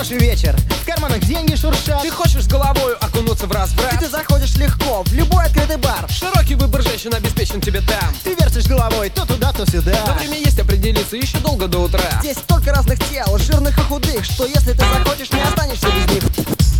хороший вечер, в карманах деньги шуршат. Ты хочешь с головой окунуться в разврат? И ты заходишь легко в любой открытый бар. Широкий выбор женщин обеспечен тебе там. Ты вертишь головой то туда, то сюда. Но время есть определиться еще долго до утра. Здесь столько разных тел, жирных и худых, что если ты захочешь, не останешься без них.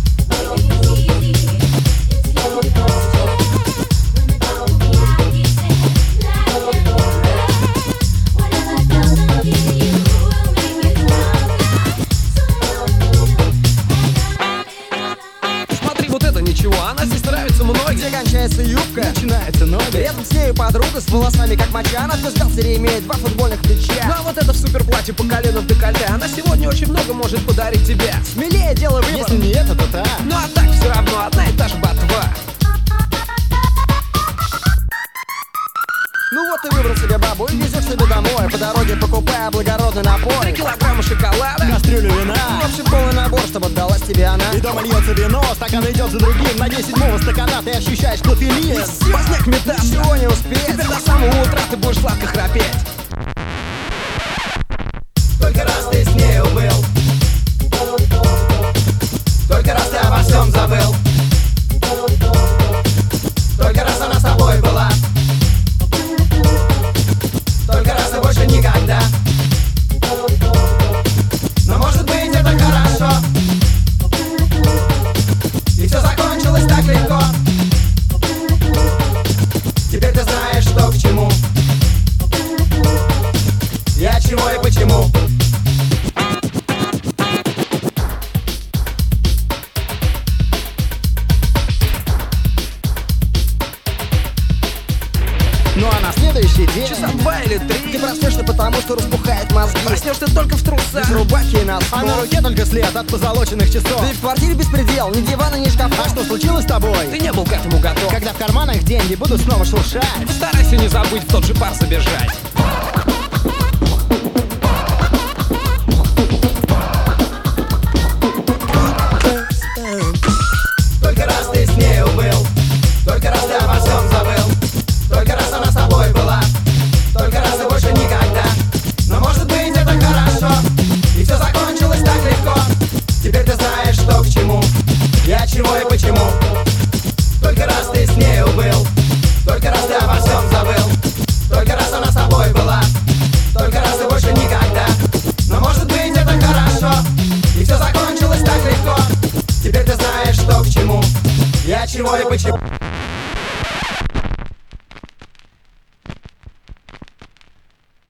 Ничего, она здесь нравится многим. Где кончается юбка, начинается ноги. Рядом с нею подруга с волосами как моча. Она отпускался ремень, 2 футбольных плеча. Ну а вот это в суперплатье по колено в декольте. Она сегодня очень много может подарить тебе. Смелее делай выбор, если не это, то та. Ну а так все равно одна и та же ботва. Ну вот ты выбрал себе бабу и везешь себе домой, по дороге покупая благородный напой. 3 килограмма шоколада, кастрюлю вина. В общем, полный набор, чтобы отдалась тебе она. И дома льется вино, стакан идет за другим. На дне 7-го стакана ты ощущаешь кофеин. Поздняк метаться, ничего не успеть. Теперь до самого утра ты будешь сладко храпеть. Только раз ты с нею был, только раз ты обо всем забыл, только раз она с тобой была, только раз и больше никогда. Но может быть это хорошо, и все закончилось так легко. Теперь ты знаешь, что к чему, я чего и почему. Ну а на следующий день, часа 2 или 3, ты проснешься потому, что распухает мозги. Проснешься только в трусах, без рубахи и носков. А на руке только след от позолоченных часов. Да и в квартире беспредел, ни дивана, ни шкафа. А что случилось с тобой? Ты не был к этому готов. Когда в карманах деньги будут снова шуршать, постарайся не забыть в тот же пар забежать. Только раз ты с нею был, только раз ты обо всем забыл, только раз она с тобой была, только раз и больше никогда. Но может быть это хорошо, и все закончилось так легко. Теперь ты знаешь, что к чему, я чего и почему. Только раз ты с нею был, только раз ты обо всем забыл, только раз она с тобой была, только раз и больше никогда. Но может быть это хорошо, и все закончилось так легко. Теперь ты знаешь, что к чему, я чего и почему.